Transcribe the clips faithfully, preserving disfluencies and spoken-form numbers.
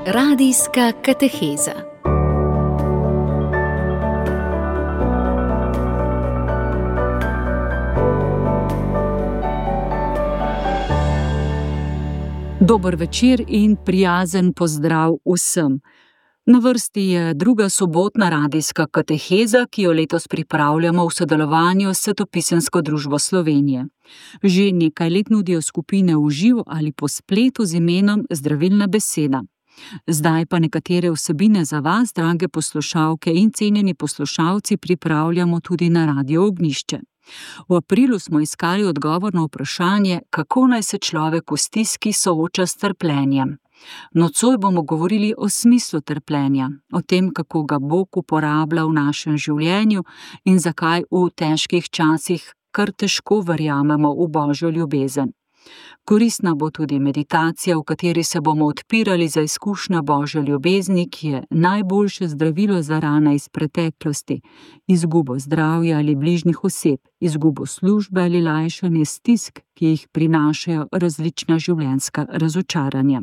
Radijska kateheza. Dober večer in prijazen pozdrav vsem. Na vrsti je druga sobotna radijska kateheza, ki jo letos pripravljamo v sodelovanju s Svetopisemsko družbo Slovenije. Že nekaj let nudijo skupine v živo ali po spletu z imenom Zdravilna beseda. Zdaj pa nekatere vsebine za vas, drage poslušalke in cenjeni poslušalci, pripravljamo tudi na Radio Ognjišče. V aprilu smo iskali odgovor na vprašanje, kako naj se človek v stiski sooča s trpljenjem. Nocoj bomo govorili o smislu trpljenja, o tem, kako ga Bog uporablja v našem življenju in zakaj v težkih časih kar težko verjamemo v Božjo ljubezen. Koristna bo tudi meditacija, v kateri se bomo odpirali za izkušnjo Božje ljubezni, ki je najboljše zdravilo za rane iz preteklosti, izgubo zdravja ali bližnjih oseb, izgubo službe ali lajšanje stisk, ki jih prinašajo različna življenjska razočaranja.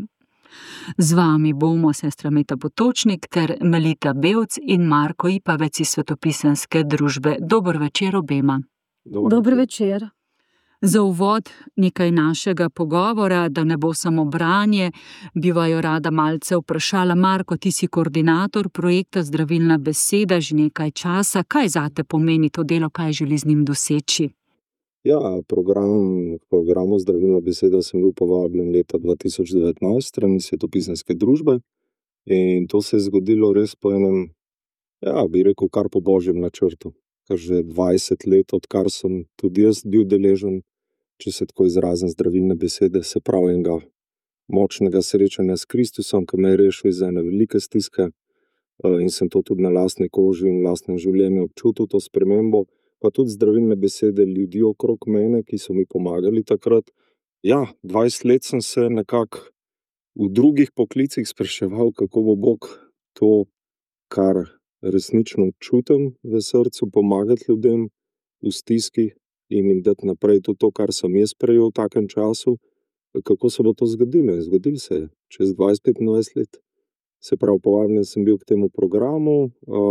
Z vami bomo sestra Meta Potočnik ter Melita Bevc in Marko Ipavec iz Svetopisemske družbe. Dober večer obema. Dober večer. Za uvod nekaj našega pogovora, da ne bo samo branje, bi vaju rada malce vprašala. Marko, ti si koordinator projekta Zdravilna beseda že nekaj časa. Kaj zate pomeni to delo, kaj želi z njim doseči? Ja, program, programu Zdravilna beseda sem bil povabljen leta dva tisoč devetnajst strani Svetopisemske družbe in to se je zgodilo res po enem, ja, bi rekel, kar po Božjem načrtu. Kar že dvajset let, odkar sem tudi jaz bil deležen, če se tako izrazim, zdravilne besede, se pravi enega močnega srečanja s Kristusom, ki me je rešil iz ene velike stiske in sem to tudi na lastni koži in lastnem življenju občutil, to spremembo, pa tudi zdravilne besede ljudi okrog mene, ki so mi pomagali takrat. Ja, dvajset let sem se nekako v drugih poklicih spraševal, kako bo Bog to, kar resnično čutim v srcu, pomagati ljudem v stiski in jim dati naprej tudi to, kar sem jaz prejel v takem času. Kako se bo to zgodilo? Zgodilo se je čez dvajset petindvajset let. Se pravi, povabljen sem bil k temu programu,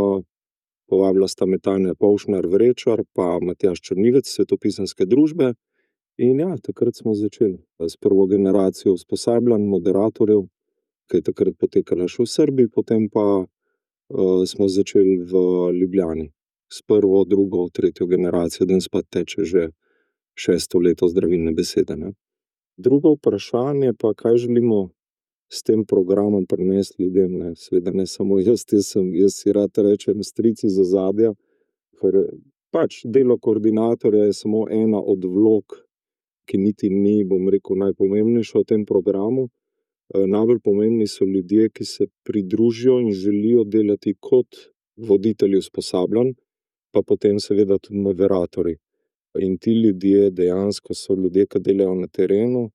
povabila sta me Tanja Povšnar Vrečar pa Matjaž Črnivec Svetopisemske družbe in ja, takrat smo začeli s prvo generacijo usposabljanj, moderatorjev, ki je takrat potekala še v Srbiji, potem pa Uh, smo začeli v Ljubljani s prvo, drugo, tretjo generacijo, danes pa teče že šesto leto zdravilne besede. Ne? Drugo vprašanje pa, kaj želimo s tem programom prinesti ljudem, ne? Seveda ne samo jaz, jaz, sem, jaz si rad rečem strici z ozadja, ker pač delo koordinatorja je samo ena od vlog, ki niti ni, bom rekel, najpomembnejša v tem programu. Najbolj pomembni so ljudje, ki se pridružijo in želijo delati kot voditelji usposabljanj, pa potem seveda tudi moderatorji. In ti ljudje dejansko so ljudje, ki delajo na terenu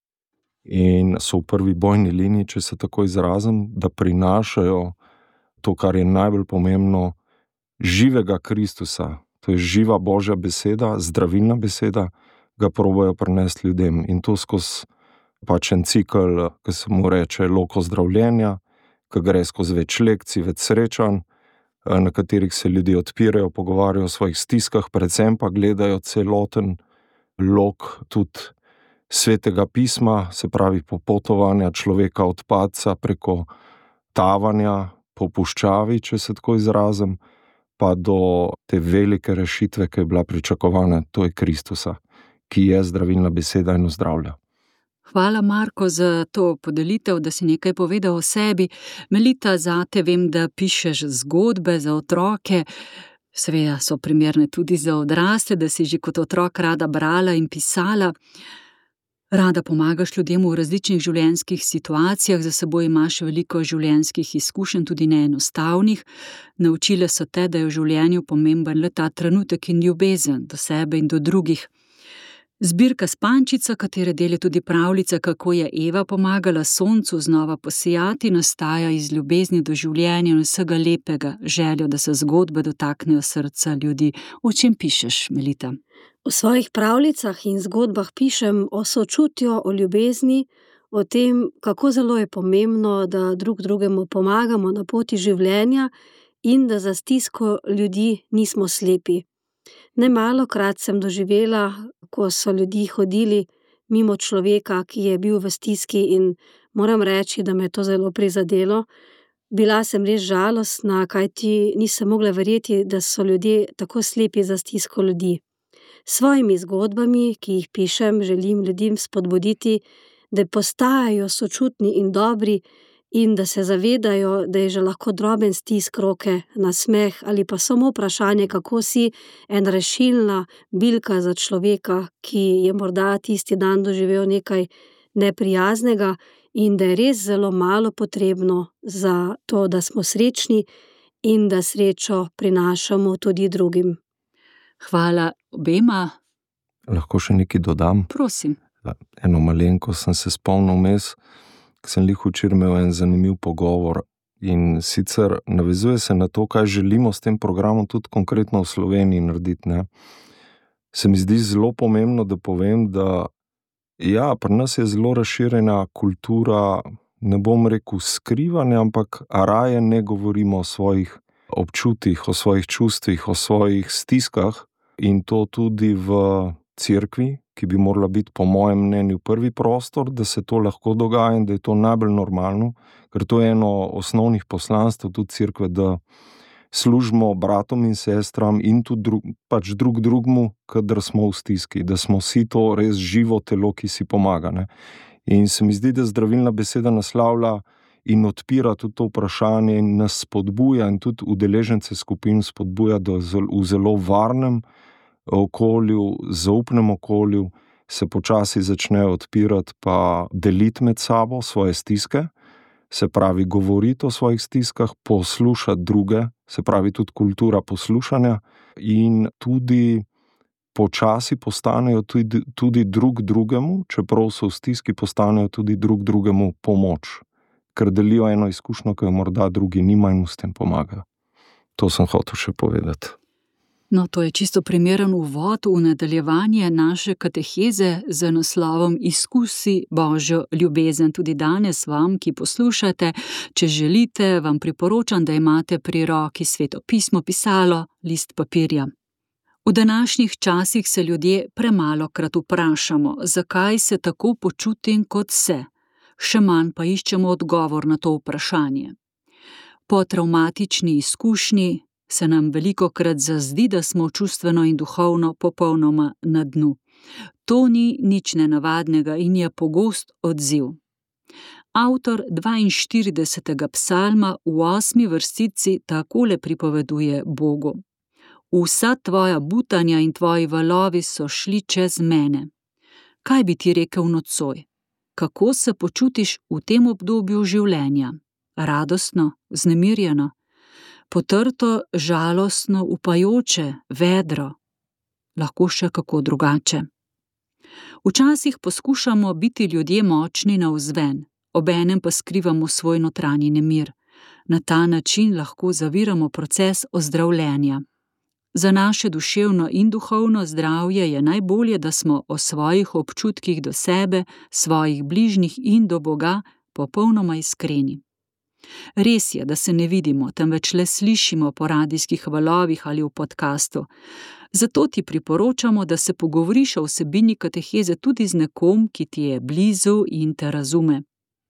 in so v prvi bojni liniji, če se tako izrazim, da prinašajo to, kar je najbolj pomembno, živega Kristusa. To je živa Božja beseda, zdravilna beseda, ga probajo prinesti ljudem. In to skozi pač en cikl, ki se mu reče loko zdravljenja, ki gre skozi več lekcij, več srečanj, na katerih se ljudje odpirajo, pogovarjajo o svojih stiskah, predvsem pa gledajo celoten lok tudi svetega pisma, se pravi popotovanja človeka od padca preko tavanja po puščavi, če se tako izrazim, pa do te velike rešitve, ki je bila pričakovana, to je Kristusa, ki je zdravilna beseda in ozdravlja. Hvala, Marko, za to podelitev, da si nekaj povedal o sebi. Melita, zate vem, da pišeš zgodbe za otroke, seveda so primerne tudi za odrasle, da si že kot otrok rada brala in pisala. Rada pomagaš ljudem v različnih življenjskih situacijah, za seboj imaš veliko življenjskih izkušenj, tudi neenostavnih. Naučile so te, da je v življenju pomemben le ta trenutek in ljubezen do sebe in do drugih. Zbirka Spančica, katere del je tudi pravljica, kako je Eva pomagala soncu znova posijati, nastaja iz ljubezni do življenja in vsega lepega, željo, da se zgodbe dotaknejo srca ljudi. O čem pišeš, Melita? V svojih pravljicah in zgodbah pišem o sočutju, o ljubezni, o tem, kako zelo je pomembno, da drug drugemu pomagamo na poti življenja in da za stisko ljudi nismo slepi. Nemalokrat sem doživela, ko so ljudje hodili mimo človeka, ki je bil v stiski, in moram reči, da me je to zelo prizadelo. Bila sem res žalostna, kajti nisem mogla verjeti, da so ljudje tako slepi za stisko ljudi. S svojimi zgodbami, ki jih pišem, želim ljudem spodbuditi, da postajajo sočutni in dobri in da se zavedajo, da je že lahko droben stisk roke, nasmeh ali pa samo vprašanje, kako si, ena rešilna bilka za človeka, ki je morda tisti dan doživel nekaj neprijaznega, in da je res zelo malo potrebno za to, da smo srečni in da srečo prinašamo tudi drugim. Hvala obema. Lahko še nekaj dodam? Prosim. Eno malenko sem se spomnil vmes, ko sem lih včeraj imel en zanimiv pogovor, in sicer navezuje se na to, kaj želimo s tem programom tudi konkretno v Sloveniji narediti, ne. Se mi zdi zelo pomembno, da povem, da ja, pri nas je zelo razširjena kultura, ne bom rekel skrivanja, ampak raje ne govorimo o svojih občutih, o svojih čustvih, o svojih stiskah, in to tudi v cerkvi, ki bi morala biti po mojem mnenju prvi prostor, da se to lahko dogaja in da je to najbolj normalno, ker to je eno osnovnih poslanstev tudi cerkve, da služimo bratom in sestram in tudi drug, pač drug drugmu, kadar smo v stiski, da smo vsi to res živo telo, ki si pomaga, ne. In se mi zdi, da zdravilna beseda naslavlja in odpira tudi to vprašanje in nas spodbuja in tudi udeležence skupin spodbuja, da v zelo varnem okolju, zaupnem okolju se počasi začnejo odpirati pa deliti med sabo svoje stiske, se pravi govoriti o svojih stiskah, poslušati druge, se pravi tudi kultura poslušanja, in tudi počasi postanejo tudi, tudi drug drugemu, čeprav so v stiski, postanejo tudi drug drugemu pomoč, ker delijo eno izkušnjo, ki jo morda drugi nimajo in s tem pomagajo. To sem hotel še povedati. No, to je čisto primeren uvod v nadaljevanje naše kateheze z naslovom Izkusi Božjo ljubezen. Tudi danes vam, ki poslušate, če želite, vam priporočam, da imate pri roki Sveto pismo, pisalo, list papirja. V današnjih časih se ljudje premalokrat vprašamo, zakaj se tako počutim, kot se. Še manj pa iščemo odgovor na to vprašanje. Po travmatični izkušnji se nam velikokrat zazdi, da smo čustveno in duhovno popolnoma na dnu. To ni nič nenavadnega in je pogost odziv. Avtor dvainštiridesetega psalma v osmi vrstici takole pripoveduje Bogu: Vsa tvoja butanja in tvoji valovi so šli čez mene. Kaj bi ti rekel nocoj? Kako se počutiš v tem obdobju življenja? Radostno, vznemirjeno? Potrto, žalostno, upajoče, vedro, lahko še kako drugače. Včasih poskušamo biti ljudje močni navzven, obenem pa skrivamo svoj notranji nemir. Na ta način lahko zaviramo proces ozdravljenja. Za naše duševno in duhovno zdravje je najbolje, da smo o svojih občutkih do sebe, svojih bližnjih in do Boga popolnoma iskreni. Res je, da se ne vidimo, temveč le slišimo po radijskih valovih ali v podkastu. Zato ti priporočamo, da se pogovoriš o vsebini kateheze tudi z nekom, ki ti je blizu in te razume.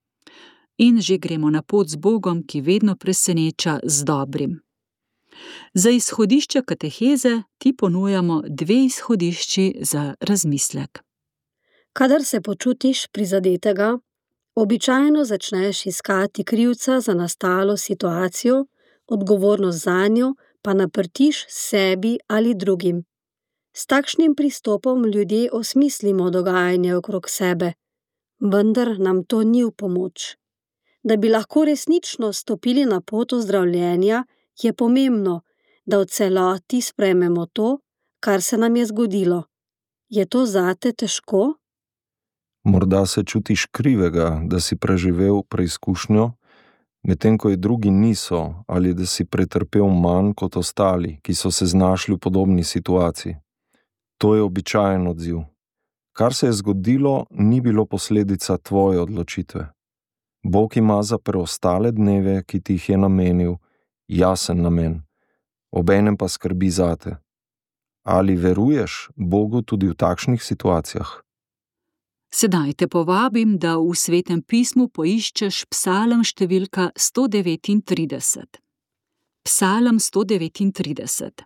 In že gremo na pot z Bogom, ki vedno preseneča z dobrim. Za izhodišče kateheze ti ponujamo dve izhodišči za razmislek. Kadar se počutiš prizadetega, običajno začneš iskati krivca za nastalo situacijo, odgovornost zanjo pa naprtiš sebi ali drugim. S takšnim pristopom ljudje osmislimo dogajanje okrog sebe, vendar nam to ni v pomoč. Da bi lahko resnično stopili na pot ozdravljenja, je pomembno, da v celoti sprejmemo to, kar se nam je zgodilo. Je to zate težko? Morda se čutiš krivega, da si preživel preizkušnjo, medtem ko je drugi niso, ali da si pretrpel manj kot ostali, ki so se znašli v podobni situaciji. To je običajen odziv. Kar se je zgodilo, ni bilo posledica tvoje odločitve. Bog ima za preostale dneve, ki ti jih je namenil, jasen namen, obenem pa skrbi zate. Ali veruješ Bogu tudi v takšnih situacijah? Sedaj te povabim, da v Svetem pismu poiščeš psalem številka sto devetintrideset. Psalem sto devetintrideset.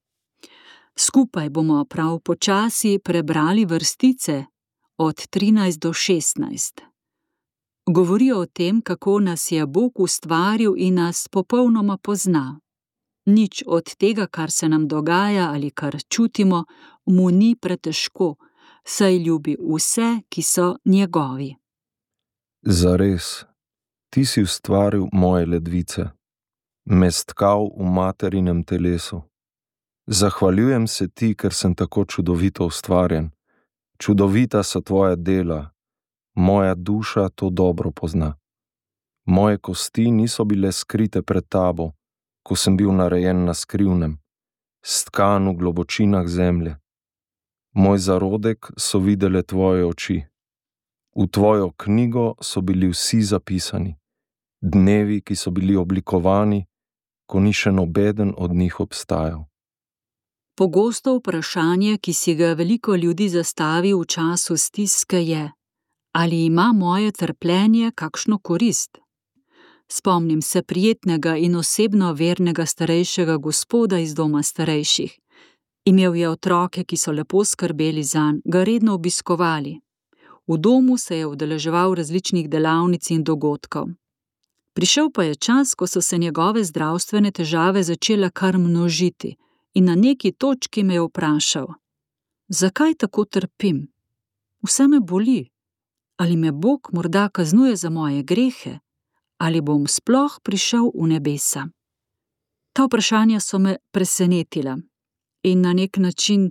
Skupaj bomo prav počasi prebrali vrstice od trinajst do šestnajst. Govori o tem, kako nas je Bog ustvaril in nas popolnoma pozna. Nič od tega, kar se nam dogaja ali kar čutimo, mu ni pretežko, saj ljubi vse, ki so njegovi. Zares, ti si ustvaril moje ledvice, me stkal v materinem telesu. Zahvaljujem se ti, ker sem tako čudovito ustvarjen. Čudovita so tvoja dela, moja duša to dobro pozna. Moje kosti niso bile skrite pred tabo, ko sem bil narejen na skrivnem, stkan v globočinah zemlje. Moj zarodek so videle tvoje oči. V tvojo knjigo so bili vsi zapisani, dnevi, ki so bili oblikovani, ko ni še nobeden od njih obstajal. Pogosto vprašanje, ki si ga veliko ljudi zastavi v času stiske, je: ali ima moje trpljenje kakšno korist? Spomnim se prijetnega in osebno vernega starejšega gospoda iz doma starejših. Imel je otroke, ki so lepo skrbeli zanj, ga redno obiskovali. V domu se je udeleževal različnih delavnic in dogodkov. Prišel pa je čas, ko so se njegove zdravstvene težave začele kar množiti, in na neki točki me je vprašal: zakaj tako trpim? Vse me boli. Ali me Bog morda kaznuje za moje grehe? Ali bom sploh prišel v nebesa? Ta vprašanja so me presenetila in na nek način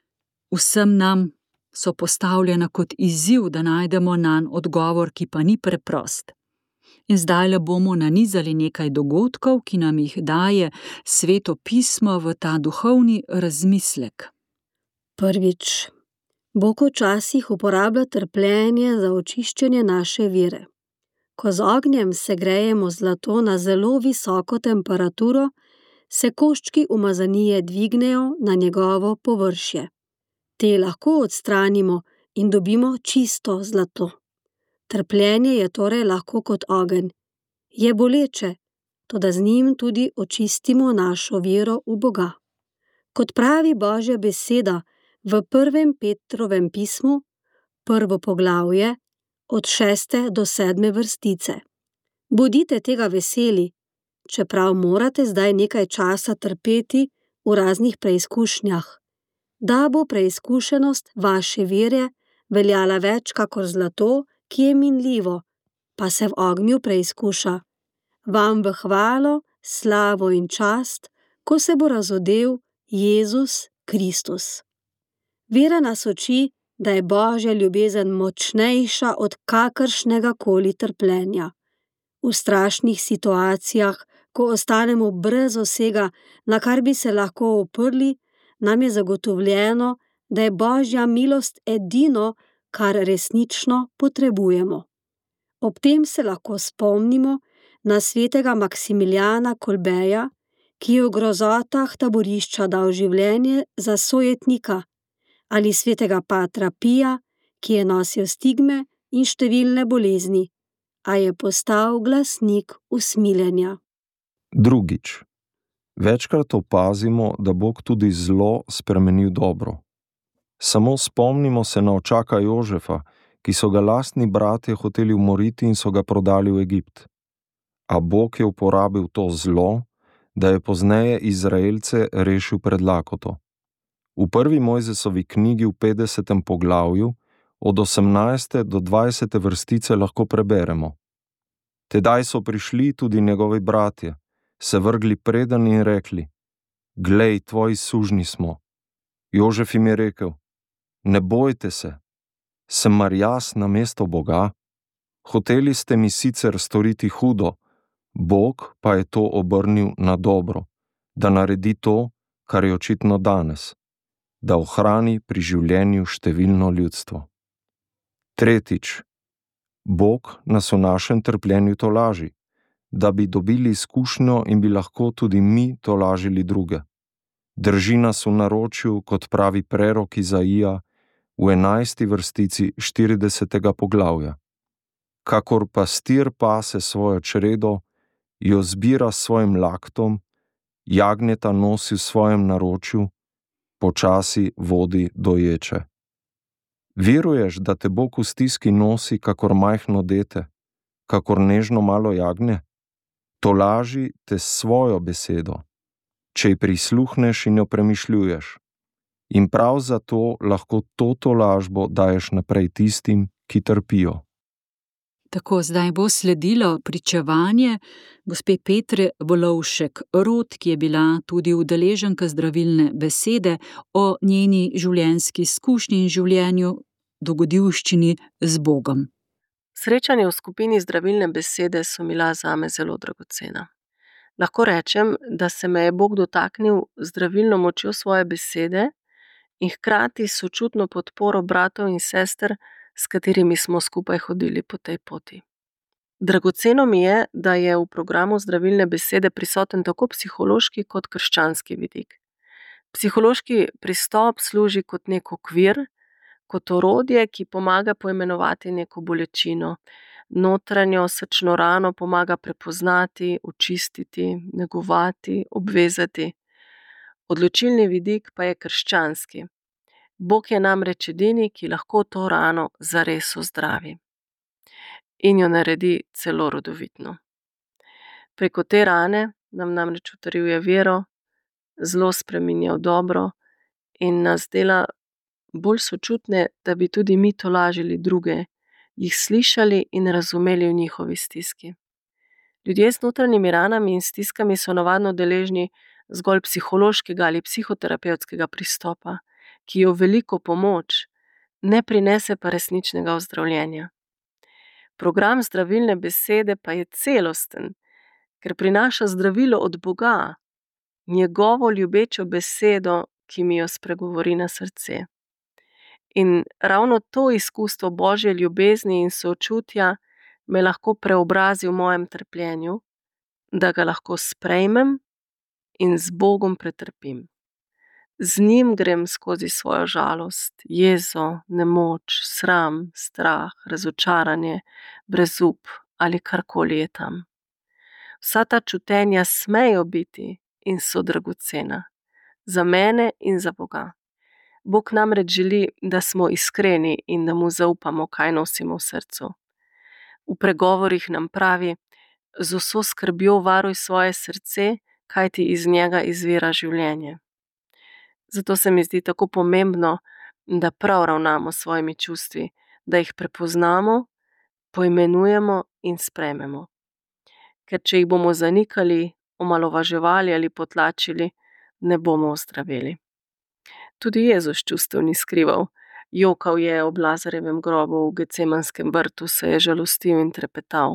vsem nam so postavljena kot izziv, da najdemo nanj odgovor, ki pa ni preprost. In zdajle bomo nanizali nekaj dogodkov, ki nam jih daje Sveto pismo v ta duhovni razmislek. Prvič. Bog včasih uporablja trpljenje za očiščenje naše vere. Ko z ognjem segrejemo zlato na zelo visoko temperaturo, se koščki umazanije dvignejo na njegovo površje. Te lahko odstranimo in dobimo čisto zlato. Trpljenje je torej lahko kot ogenj. Je boleče, toda z njim tudi očistimo našo vero v Boga. Kot pravi Božja beseda v prvem Petrovem pismu, prvo poglavje, od šeste do sedme vrstice. Bodite tega veseli, čeprav morate zdaj nekaj časa trpeti v raznih preizkušnjah, da bo preizkušenost vaše vere veljala več kakor zlato, ki je minljivo, pa se v ognju preizkuša. Vam v hvalo, slavo in čast, ko se bo razodel Jezus Kristus. Vera nas uči, da je Božja ljubezen močnejša od kakršnega koli trpljenja. V strašnih situacijah, ko ostanemo brez vsega, na kar bi se lahko oprli, nam je zagotovljeno, da je Božja milost edino, kar resnično potrebujemo. Ob tem se lahko spomnimo na svetega Maksimiljana Kolbeja, ki je v grozotah taborišča dal življenje za sojetnika, ali svetega Patra Pija, ki je nosil stigme in številne bolezni, a je postal glasnik usmiljenja. Drugič. Večkrat opazimo, da Bog tudi zlo spremeni v dobro. Samo spomnimo se na očaka Jožefa, ki so ga lastni bratje hoteli umoriti in so ga prodali v Egipt. A Bog je uporabil to zlo, da je pozneje Izraelce rešil pred lakoto. V prvi Mojzesovi knjigi v petdesetem poglavju od osemnajste do dvajsete vrstice lahko preberemo: Tedaj so prišli tudi njegovi bratje, se vrgli preden in rekli: Glej, tvoji sužnji smo. Jožef jim je rekel: Ne bojte se, sem mar jaz namesto Boga? Hoteli ste mi sicer storiti hudo, Bog pa je to obrnil na dobro, da naredi to, kar je očitno danes, da ohrani pri življenju številno ljudstvo. Tretjič, Bog nas v našem trpljenju tolaži, da bi dobili izkušnjo in bi lahko tudi mi tolažili druge. Drži nas v naročju, kot pravi prerok Izaija v enajsti vrstici štiridesetega poglavja. Kakor pastir pase svojo čredo, jo zbira s svojim laktom, jagnjeta nosi v svojem naročju, počasi vodi doječe. Veruješ, da te Bog v stiski nosi kakor majhno dete, kakor nežno malo jagnje? Tolaži te s svojo besedo, če ji prisluhneš in jo premišljuješ. In prav zato lahko to tolažbo daješ naprej tistim, ki trpijo. Tako zdaj bo sledilo pričevanje gospe Petre Volovšek Rot, ki je bila tudi udeleženka zdravilne besede, o njeni življenjski izkušnji in življenju, dogodivščini z Bogom. Srečanja v skupini zdravilne besede so bila zame zelo dragocena. Lahko rečem, da se me je Bog dotaknil zdravilno močjo svoje besede in hkrati sočutno podporo bratov in sester, s katerimi smo skupaj hodili po tej poti. Dragoceno mi je, da je v programu zdravilne besede prisoten tako psihološki kot krščanski vidik. Psihološki pristop služi kot nek okvir, kot orodje, ki pomaga poimenovati neko bolečino, notranjo srčno rano pomaga prepoznati, očistiti, negovati, obvezati. Odločilni vidik pa je krščanski. Bog je namreč edini, ki lahko to rano zares ozdravi in jo naredi celo rodovitno. Preko te rane nam namreč utrjuje vero, zlo spreminja v dobro in nas dela bolj sočutne, da bi tudi mi tolažili druge, jih slišali in razumeli v njihovi stiski. Ljudje z notranjimi ranami in stiskami so navadno deležni zgolj psihološkega ali psihoterapevtskega pristopa, ki jo veliko pomoč, ne prinese pa resničnega ozdravljenja. Program zdravilne besede pa je celosten, ker prinaša zdravilo od Boga, njegovo ljubečo besedo, ki mi jo spregovori na srce. In ravno to izkustvo Božje ljubezni in sočutja me lahko preobrazi v mojem trpljenju, da ga lahko sprejmem in z Bogom pretrpim. Z njim grem skozi svojo žalost, jezo, nemoč, sram, strah, razočaranje, brezup ali karkoli je tam. Vsa ta čutenja smejo biti in so dragocena. Za mene in za Boga. Bog namreč želi, da smo iskreni in da mu zaupamo, kaj nosimo v srcu. V pregovorih nam pravi: z vso skrbjo varuj svoje srce, kajti iz njega izvira življenje. Zato se mi zdi tako pomembno, da prav ravnamo s svojimi čustvi, da jih prepoznamo, poimenujemo in sprejmemo. Ker če jih bomo zanikali, omalovaževali ali potlačili, ne bomo ozdraveli. Tudi Jezus čustev ni skrival. Jokal je ob Lazarjevem grobu v Gecemanskem vrtu, se je žalostil in trepetal.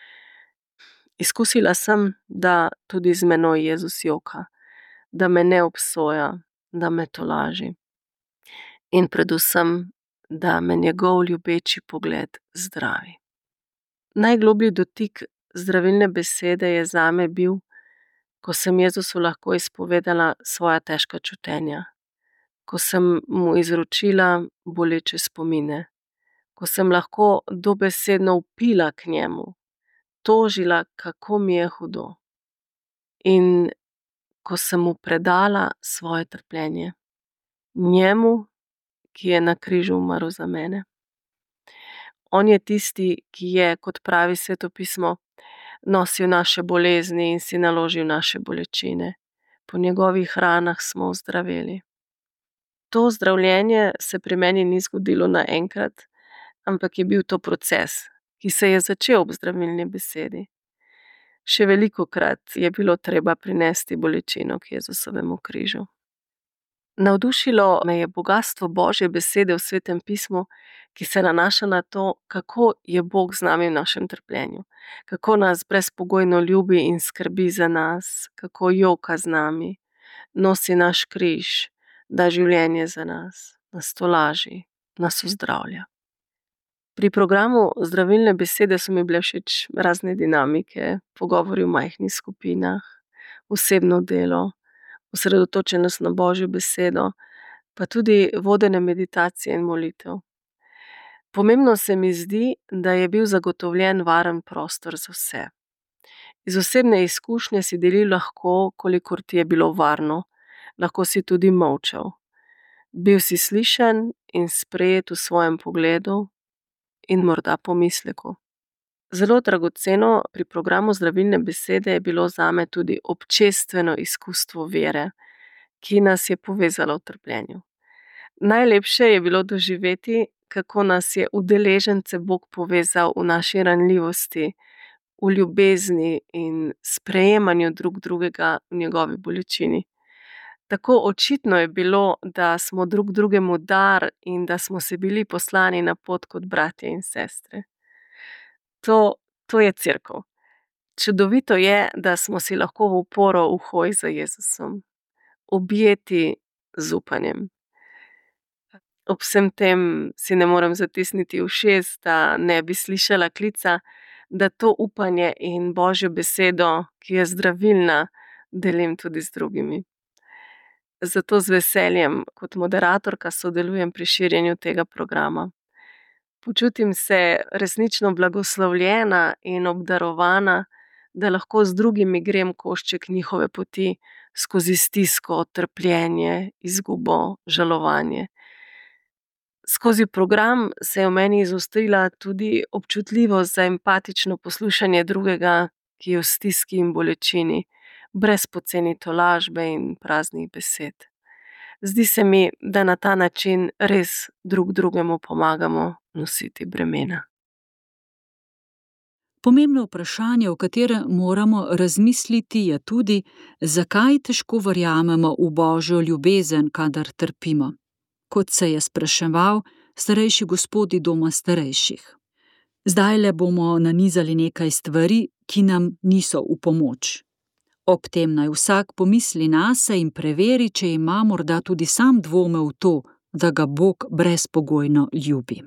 Izkusila sem, da tudi z menoj Jezus joka, da me ne obsoja, da me tolaži. In predvsem, da me njegov ljubeči pogled zdravi. Najgloblji dotik zdravilne besede je zame bil, ko sem Jezusu lahko izpovedala svoja težka čutenja, ko sem mu izročila boleče spomine, ko sem lahko dobesedno vpila k njemu, tožila, kako mi je hudo. In ko sem mu predala svoje trpljenje, njemu, ki je na križu umrl za mene. On je tisti, ki je, kot pravi Sveto pismo, nosil naše bolezni in si naložil naše bolečine. Po njegovih ranah smo ozdraveli. To zdravljenje se pri meni ni zgodilo naenkrat, ampak je bil to proces, ki se je začel ob zdravilni besedi. Še velikokrat je bilo treba prinesti bolečino k Jezusovemu križu. Navdušilo me je bogastvo Božje besede v Svetem pismu, ki se nanaša na to, kako je Bog z nami v našem trpljenju, kako nas brezpogojno ljubi in skrbi za nas, kako joka z nami, nosi naš križ, da življenje za nas, nas tolaži, nas ozdravlja. Pri programu Zdravilne besede so mi bile všeč razne dinamike, pogovori v majhnih skupinah, osebno delo, osredotočenost na Božjo besedo, pa tudi vodene meditacije in molitev. Pomembno se mi zdi, da je bil zagotovljen varen prostor za vse. Iz osebne izkušnje si delil lahko, kolikor ti je bilo varno, lahko si tudi molčal. Bil si slišan in sprejet v svojem pogledu in morda pomisleku. Zelo dragoceno pri programu Zdravilne besede je bilo zame tudi občestveno izkustvo vere, ki nas je povezalo v trpljenju. Najlepše je bilo doživeti, kako nas je udeležence Bog povezal v naši ranljivosti, v ljubezni in sprejemanju drug drugega v njegovi bolečini. Tako očitno je bilo, da smo drug drugemu dar in da smo se bili poslani na pot kot bratje in sestre. To, to je cerkev. Čudovito je, da smo si lahko v oporo v hoji za Jezusom, objeti z upanjem. Ob vsem tem si ne morem zatisniti ušes, da ne bi slišala klica, da to upanje in Božjo besedo, ki je zdravilna, delim tudi z drugimi. Zato z veseljem kot moderatorka sodelujem pri širjenju tega programa. Počutim se resnično blagoslovljena in obdarovana, da lahko z drugimi grem košček njihove poti skozi stisko, trpljenje, izgubo, žalovanje. Skozi program se je v meni izostrila tudi občutljivost za empatično poslušanje drugega, ki je v stiski in bolečini, brez poceni tolažbe in praznih besed. Zdi se mi, da na ta način res drug drugemu pomagamo nositi bremena. Pomembno vprašanje, o katerem moramo razmisliti, je tudi, zakaj težko verjamemo v Božjo ljubezen, kadar trpimo, kot se je spraševal starejši gospodi doma starejših. Zdajle bomo nanizali nekaj stvari, ki nam niso v pomoč. Ob tem naj vsak pomisli nase in preveri, če ima morda tudi sam dvome v to, da ga Bog brezpogojno ljubi.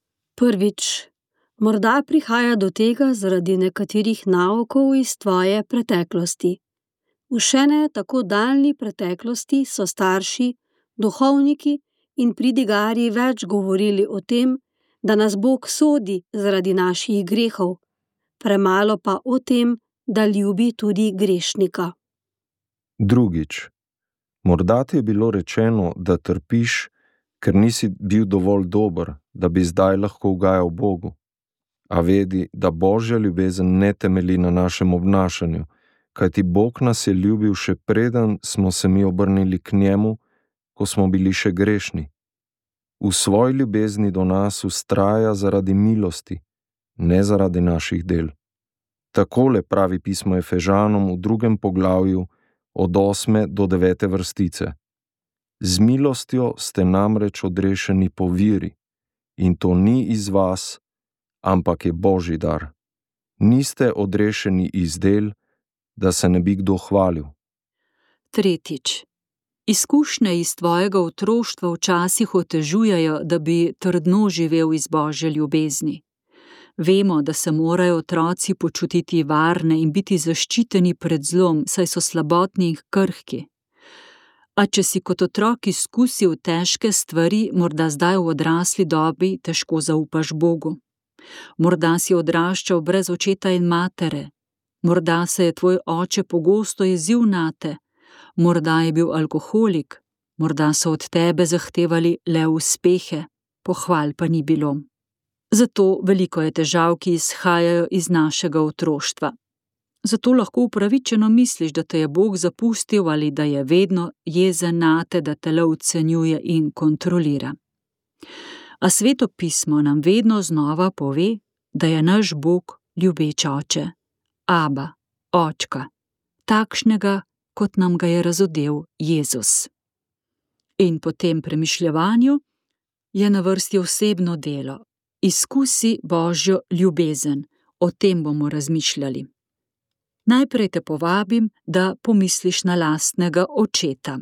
Prvič, morda prihaja do tega zaradi nekaterih naukov iz tvoje preteklosti. V še ne tako daljni preteklosti so starši, duhovniki in pridigarji več govorili o tem, da nas Bog sodi zaradi naših grehov, premalo pa o tem, da ljubi tudi grešnika. Drugič, morda ti je bilo rečeno, da trpiš, ker nisi bil dovolj dober, da bi zdaj lahko ugajal Bogu. A vedi, da Božja ljubezen ne temelji na našem obnašanju, kajti Bog nas je ljubil še preden smo se mi obrnili k njemu, ko smo bili še grešni. V svoji ljubezni do nas vztraja zaradi milosti, ne zaradi naših del. Takole pravi pismo Efežanom v drugem poglavju od osme do devete vrstice. Z milostjo ste namreč odrešeni po veri, in to ni iz vas, ampak je Božji dar. Niste odrešeni iz del, da se ne bi kdo hvalil. Tretjič. Izkušnje iz tvojega otroštva včasih otežujejo, da bi trdno živel iz Božje ljubezni. Vemo, da se morajo otroci počutiti varne in biti zaščiteni pred zlom, saj so slabotni in krhki. A če si kot otrok izkusil težke stvari, morda zdaj v odrasli dobi težko zaupaš Bogu. Morda si odraščal brez očeta in matere. Morda se je tvoj oče pogosto jezil nate. Morda je bil alkoholik. Morda so od tebe zahtevali le uspehe, pohval pa ni bilo. Zato veliko je težav, ki izhajajo iz našega otroštva. Zato lahko upravičeno misliš, da te je Bog zapustil ali da je vedno jezen nate, da te le ocenjuje in kontrolira. A Sveto pismo nam vedno znova pove, da je naš Bog ljubeč oče, Aba, očka, takšnega, kot nam ga je razodel Jezus. In po tem premišljevanju je na vrsti osebno delo. Izkusi Božjo ljubezen, o tem bomo razmišljali. Najprej te povabim, da pomisliš na lastnega očeta.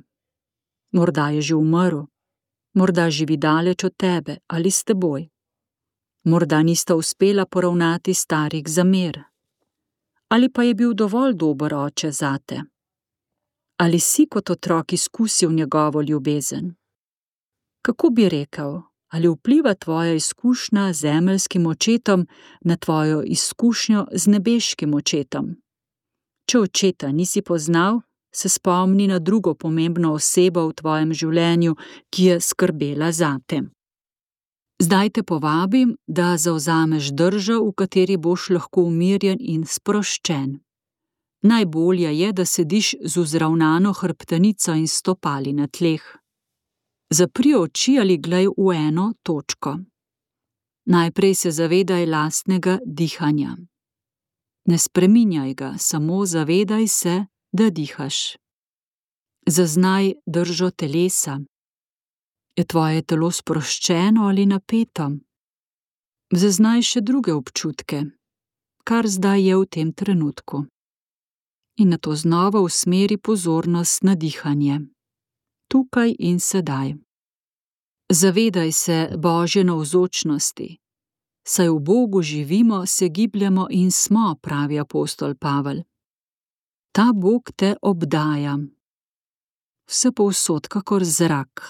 Morda je že umrl, morda živi daleč od tebe ali s teboj. Morda nista uspela poravnati starih zamer. Ali pa je bil dovolj dober oče zate? Ali si kot otrok izkusil njegovo ljubezen? Kako bi rekel, ali vpliva tvoja izkušnja z zemeljskim očetom na tvojo izkušnjo z nebeškim očetom? Če očeta nisi poznal, se spomni na drugo pomembno osebo v tvojem življenju, ki je skrbela zate. Zdaj te povabim, da zavzameš držo, v kateri boš lahko umirjen in sproščen. Najbolje je, da sediš z vzravnano hrbtenico in stopali na tleh. Zapri oči ali glej v eno točko. Najprej se zavedaj lastnega dihanja. Ne spreminjaj ga, samo zavedaj se, da dihaš. Zaznaj držo telesa. Je tvoje telo sproščeno ali napeto? Zaznaj še druge občutke, kar zdaj je v tem trenutku. In nato znova usmeri pozornost na dihanje. Tukaj in sedaj. Zavedaj se Božje navzočnosti. Saj v Bogu živimo, se gibljemo in smo, pravi apostol Pavel. Ta Bog te obdaja. Vse povsod kakor zrak.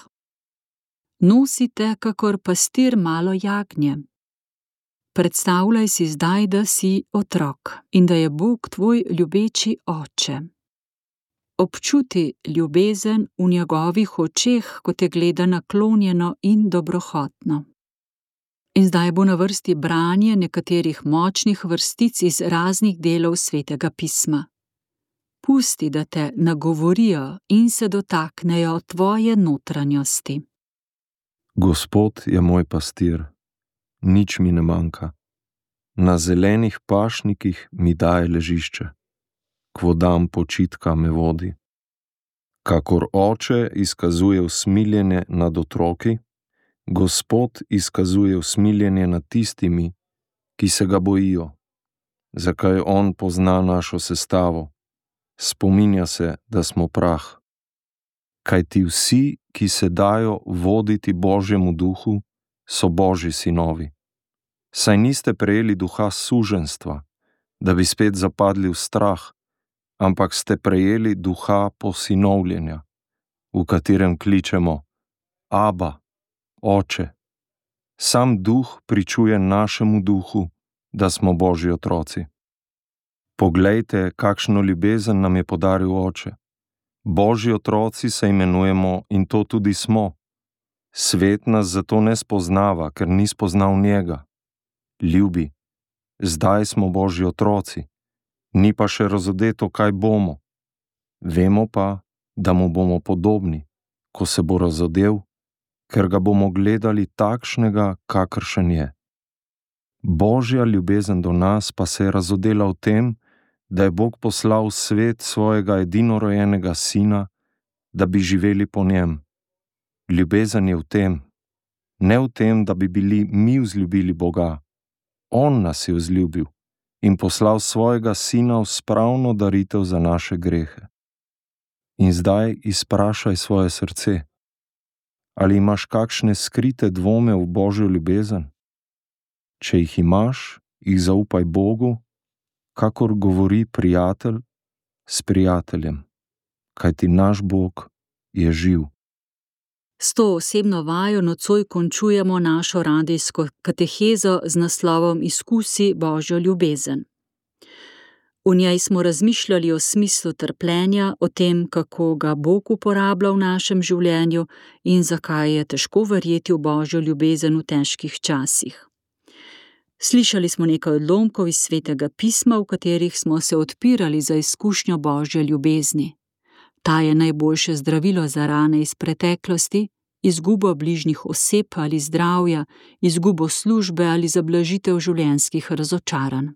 Nosi te kakor pastir malo jagnje. Predstavljaj si zdaj, da si otrok in da je Bog tvoj ljubeči oče. Občuti ljubezen v njegovih očeh, ko te gleda naklonjeno in dobrohotno. In zdaj bo na vrsti branje nekaterih močnih vrstic iz raznih delov Svetega pisma. Pusti, da te nagovorijo in se dotaknejo tvoje notranjosti. Gospod je moj pastir, nič mi ne manjka. Na zelenih pašnikih mi daje ležišče, k vodam počitka me vodi. Kakor oče izkazuje usmiljenje nad otroki, Gospod izkazuje usmiljenje nad tistimi, ki se ga bojijo. Zakaj on pozna našo sestavo? Spominja se, da smo prah. Kajti vsi, ki se dajo voditi Božjemu duhu, so Božji sinovi. Saj niste prejeli duha suženjstva, da bi spet zapadli v strah, ampak ste prejeli duha posinovljenja, v katerem kličemo: Aba, Oče. Sam duh pričuje našemu duhu, da smo Božji otroci. Poglejte, kakšno ljubezen nam je podaril Oče. Božji otroci se imenujemo in to tudi smo. Svet nas zato ne spoznava, ker ni spoznal njega. Ljubi, zdaj smo Božji otroci, ni pa še razodeto, kaj bomo. Vemo pa, da mu bomo podobni, ko se bo razodel, ker ga bomo gledali takšnega, kakršen je. Božja ljubezen do nas pa se je razodela v tem, da je Bog poslal v svet svojega edinorojenega sina, da bi živeli po njem. Ljubezen je v tem, ne v tem, da bi bili mi vzljubili Boga. On nas je vzljubil in poslal svojega sina v spravno daritev za naše grehe. In zdaj izprašaj svoje srce. Ali imaš kakšne skrite dvome v Božjo ljubezen? Če jih imaš, jih zaupaj Bogu, kakor govori prijatelj s prijateljem, kajti naš Bog je živ. S to osebno vajo nocoj končujemo našo radijsko katehezo z naslovom Izkusi Božjo ljubezen. V njej smo razmišljali o smislu trpljenja, o tem, kako ga Bog uporablja v našem življenju in zakaj je težko verjeti v Božjo ljubezen v težkih časih. Slišali smo nekaj odlomkov iz Svetega pisma, v katerih smo se odpirali za izkušnjo Božje ljubezni. Ta je najboljše zdravilo za rane iz preteklosti, izgubo bližnjih oseb ali zdravja, izgubo službe ali za blažitev življenjskih razočaranj.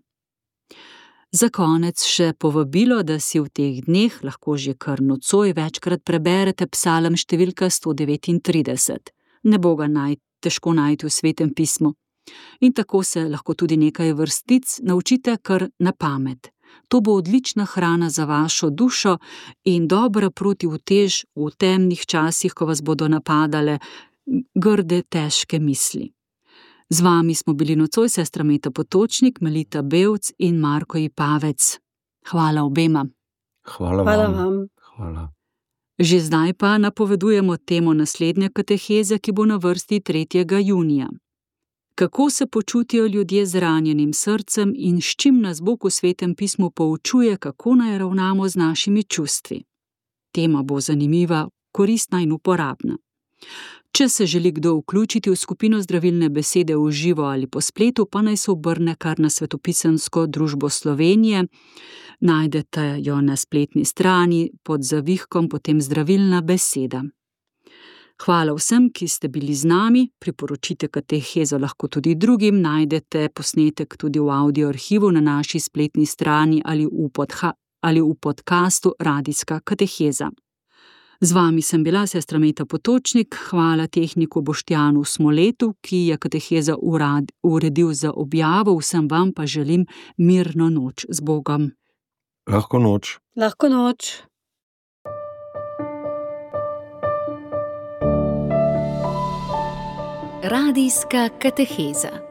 Za konec še povabilo, da si v teh dneh lahko že kar nocoj večkrat preberete psalm številka sto devetintrideset. Ne bo ga naj, težko najti v Svetem pismu. In tako se lahko tudi nekaj vrstic naučite kar na pamet. To bo odlična hrana za vašo dušo in dobra protiutež v temnih časih, ko vas bodo napadale grde, težke misli. Z vami smo bili nocoj sestra Meta Potočnik, Melita Bevc in Marko Ipavec. Hvala obema. Hvala, Hvala vam. vam. Hvala. Že zdaj pa napovedujemo temo naslednje kateheze, ki bo na vrsti tretjega junija. Kako se počutijo ljudje z ranjenim srcem in s čim nas Bog v Svetem pismu poučuje, kako naj ravnamo z našimi čustvi. Tema bo zanimiva, koristna in uporabna. Če se želi kdo vključiti v skupino zdravilne besede v živo ali po spletu, pa naj se obrne kar na Svetopisemsko družbo Slovenije. Najdete jo na spletni strani pod zavihkom potem zdravilna beseda. Hvala vsem, ki ste bili z nami, priporočite katehezo lahko tudi drugim, najdete posnetek tudi v audio arhivu na naši spletni strani ali v, podha, ali v podcastu Radijska kateheza. Z vami sem bila sestra Meta Potočnik, hvala tehniku Boštjanu Smoletu, ki je katehezo urad, uredil za objavo, vsem vam pa želim mirno noč z Bogom. Lahko noč. Lahko noč. Radijska kateheza.